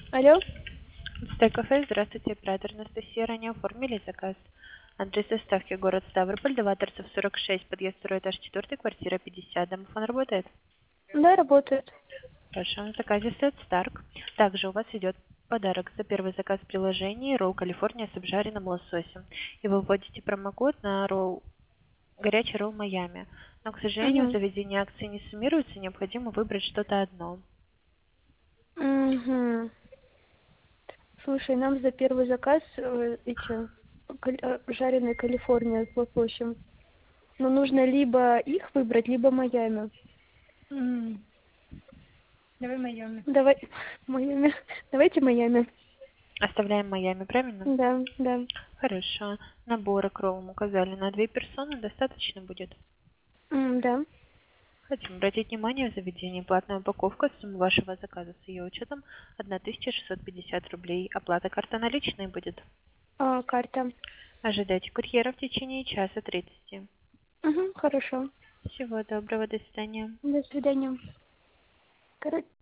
Алло? Стейк-кафе, здравствуйте, оператор Анастасия, ранее оформили заказ. Адрес доставки город Ставрополь, Даваторцев 46, подъезд 2 этаж 4, квартира 50. Домофон работает? Да, работает. Хорошо, на заказе стоит Старк. Также у вас идет подарок за первый заказ в приложении ролл Калифорния с обжаренным лососем. И вы вводите промокод на ролл горячий ролл Майами. Но, к сожалению, в Угу. заведении акции не суммируются, необходимо выбрать что-то одно. Угу. Слушай, нам за первый заказ жареная Калифорния с лососем. Но нужно либо их выбрать, либо Майами. М, Давай Майами. Давай, Майами. Давайте Майами. Оставляем Майами, правильно? Да, да. Хорошо. Наборы к роллам указали на 2 персоны. Достаточно будет? Да. Хотим обратить внимание, в заведении платная упаковка. Сумма вашего заказа с ее учетом 1650 рублей. Оплата карта наличной будет. Карта. Ожидайте курьера в течение часа 30. Угу, хорошо. Всего доброго, до свидания. До свидания.